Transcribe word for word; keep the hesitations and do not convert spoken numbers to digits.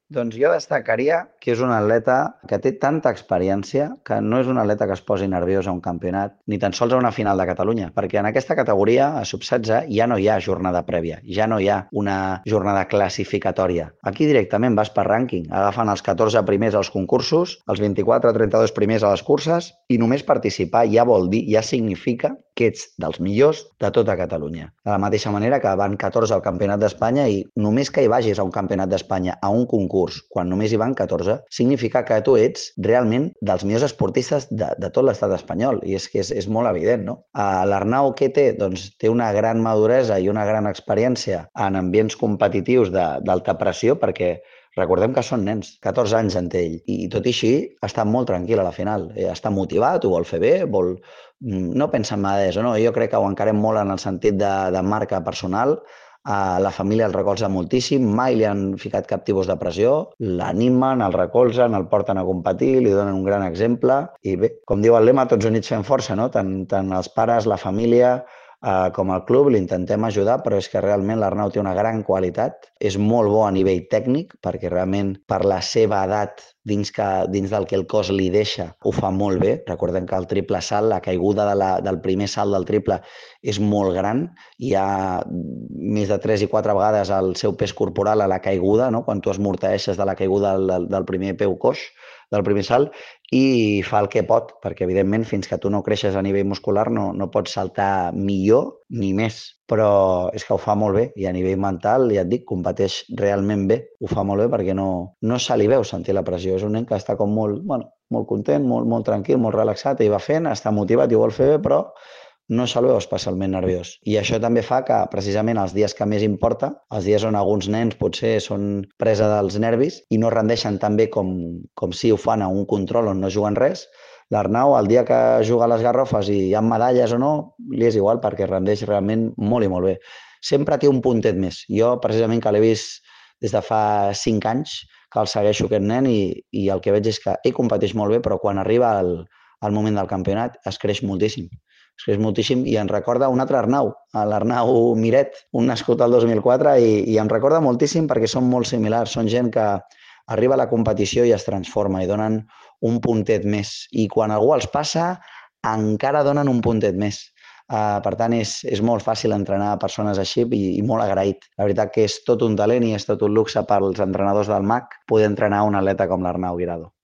Doncs jo destacaria que és un atleta que té tanta experiència que no és un atleta que es posi nerviós a un campionat, ni tan sols a una final de Catalunya, perquè en aquesta categoria, a sub setze, ja no hi ha jornada prèvia, ja no hi ha una jornada classificatòria. Aquí directament vas per rànquing, agafen els catorze primers als concursos, els vint-i-quatre a trenta-dos primers a les curses, i només participar ja vol dir, ja significa que ets dels millors de tota Catalunya. De la mateixa manera que van catorze al Campionat d'Espanya i només que hi vagis a un Campionat d'Espanya, a un concurs, quan només hi van catorze, significa que tu ets realment dels millors esportistes de, de tot l'estat espanyol. I és que és, és molt evident, no? Uh, L'Arnau, què té? Doncs té una gran maduresa i una gran experiència en ambients competitius d'alta pressió, perquè recordem que són nens, catorze anys en té ell, i tot i així està molt tranquil a la final. Eh, Està motivat, ho vol fer bé, vol... no pensa en medalles o no, jo crec que ho encarem molt en el sentit de, de marca personal. Uh, la família el recolza moltíssim, mai li han ficat cap tipus de pressió, l'animen, el recolzen, el porten a competir, li donen un gran exemple i bé, com diu el lema, tots units fem força, no? Tant, tant els pares, la família, Uh, com el club l'intentem ajudar, però és que realment l'Arnau té una gran qualitat, és molt bo a nivell tècnic, perquè realment per la seva edat, dins, que, dins del que el cos li deixa, ho fa molt bé. Recordem que el triple salt, la caiguda de la, del primer salt del triple és molt gran, hi ha més de tres i quatre vegades el seu pes corporal a la caiguda, no? Quan tu esmorteeixes de la caiguda del, del primer peu coix, del primer salt, i fa el que pot, perquè evidentment fins que tu no creixes a nivell muscular no, no pots saltar millor ni més, però és que ho fa molt bé i a nivell mental, ja et dic, competeix realment bé, ho fa molt bé perquè no, no se li veu sentir la pressió, és un nen que està com molt, bueno, molt content, molt, molt tranquil, molt relaxat, i va fent, està motivat i ho vol fer bé, però no se'l veu especialment nerviós. I això també fa que, precisament, els dies que més importa, els dies on alguns nens potser són presa dels nervis i no rendeixen tan bé com, com si ho fan a un control on no juguen res, l'Arnau, el dia que juga a les Garrofes i hi ha medalles o no, li és igual perquè rendeix realment molt i molt bé. Sempre té un puntet més. Jo, precisament, que l'he vist des de fa cinc anys, que el segueixo aquest nen i, i el que veig és que ell competeix molt bé, però quan arriba al, al moment del campionat es creix moltíssim. Es creix moltíssim i em recorda un altre Arnau, l'Arnau Miret, un nascut al dos mil quatre, i, i em recorda moltíssim perquè són molt similars. Són gent que arriba a la competició i es transforma i donen un puntet més. I quan algú els passa, encara donen un puntet més. Uh, per tant, és, és molt fàcil entrenar persones així i, i molt agraït. La veritat que és tot un talent i és tot un luxe pels entrenadors del M A C poder entrenar un atleta com l'Arnau Guirado.